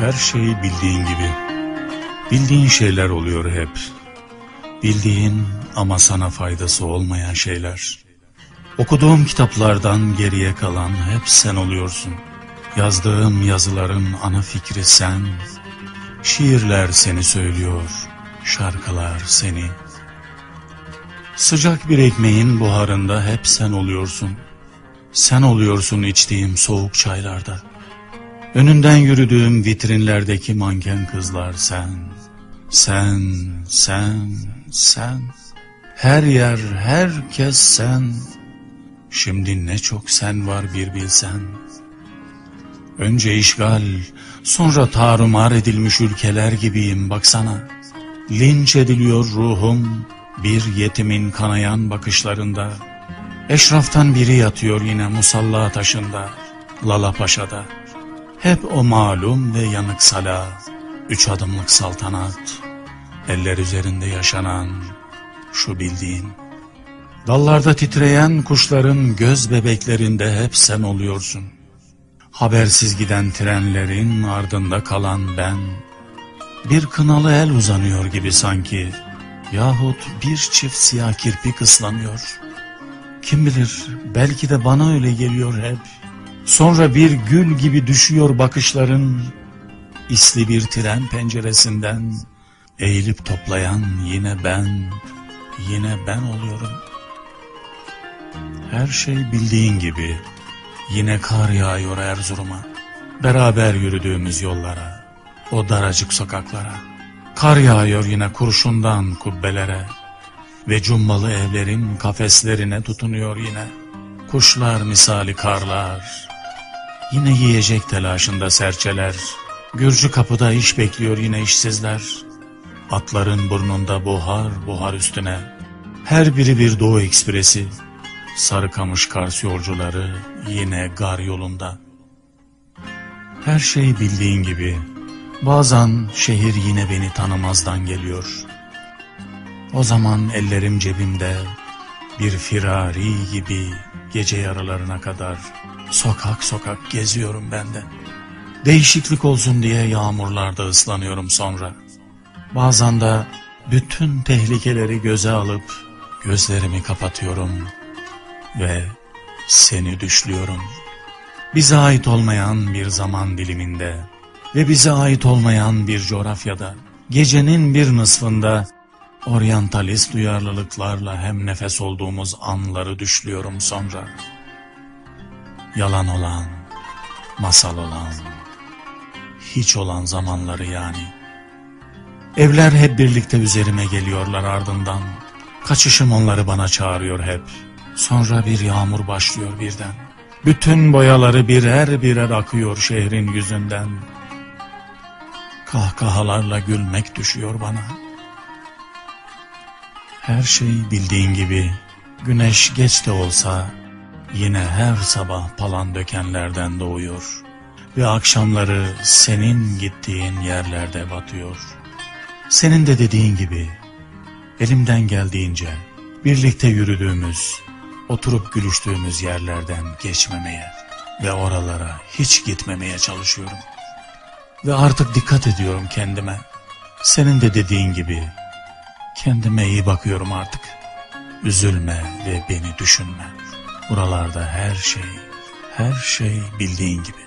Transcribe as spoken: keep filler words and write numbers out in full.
Her şey bildiğin gibi. Bildiğin şeyler oluyor hep. Bildiğin ama sana faydası olmayan şeyler. Okuduğum kitaplardan geriye kalan hep sen oluyorsun. Yazdığım yazıların ana fikri sen. Şiirler seni söylüyor, şarkılar seni. Sıcak bir ekmeğin buharında hep sen oluyorsun. Sen oluyorsun içtiğim soğuk çaylarda. Önünden yürüdüğüm vitrinlerdeki manken kızlar sen. Sen, sen, sen. Her yer, herkes sen. Şimdi ne çok sen var bir bilsen. Önce işgal, sonra tarumar edilmiş ülkeler gibiyim baksana. Linç ediliyor ruhum bir yetimin kanayan bakışlarında. Eşraftan biri yatıyor yine musalla taşında, Lala Paşa'da. Hep o malum ve yanık sala, üç adımlık saltanat, eller üzerinde yaşanan şu bildiğin. Dallarda titreyen kuşların göz bebeklerinde hep sen oluyorsun. Habersiz giden trenlerin ardında kalan ben, bir kınalı el uzanıyor gibi sanki, yahut bir çift siyah kirpik ıslanıyor. Kim bilir, belki de bana öyle geliyor hep. Sonra bir gül gibi düşüyor bakışların, isli bir tren penceresinden, eğilip toplayan yine ben, yine ben oluyorum. Her şey bildiğin gibi, yine kar yağıyor Erzurum'a, beraber yürüdüğümüz yollara, o daracık sokaklara. Kar yağıyor yine kurşundan kubbelere ve cumbalı evlerin kafeslerine tutunuyor yine. Kuşlar misali karlar, yine yiyecek telaşında serçeler. Gürcü kapıda iş bekliyor yine işsizler. Atların burnunda buhar buhar üstüne. Her biri bir Doğu Ekspresi. Sarıkamış Kars yolcuları yine gar yolunda. Her şey bildiğin gibi. Bazen şehir yine beni tanımazdan geliyor. O zaman ellerim cebimde, bir firari gibi gece yarılarına kadar sokak sokak geziyorum ben de. Değişiklik olsun diye yağmurlarda ıslanıyorum sonra. Bazen de bütün tehlikeleri göze alıp gözlerimi kapatıyorum ve seni düşlüyorum. Bize ait olmayan bir zaman diliminde ve bize ait olmayan bir coğrafyada, gecenin bir nısfında oryantalist duyarlılıklarla hem nefes olduğumuz anları düşlüyorum sonra. Yalan olan, masal olan, hiç olan zamanları yani. Evler hep birlikte üzerime geliyorlar ardından. Kaçışım onları bana çağırıyor hep. Sonra bir yağmur başlıyor birden. Bütün boyaları birer birer akıyor şehrin yüzünden. Kahkahalarla gülmek düşüyor bana. Her şey bildiğin gibi, güneş geç de olsa yine her sabah palan dökenlerden doğuyor ve akşamları senin gittiğin yerlerde batıyor. Senin de dediğin gibi elimden geldiğince birlikte yürüdüğümüz, oturup gülüştüğümüz yerlerden geçmemeye ve oralara hiç gitmemeye çalışıyorum. Ve artık dikkat ediyorum kendime. Senin de dediğin gibi kendime iyi bakıyorum artık. Üzülme ve beni düşünme. Buralarda her şey, her şey bildiğin gibi.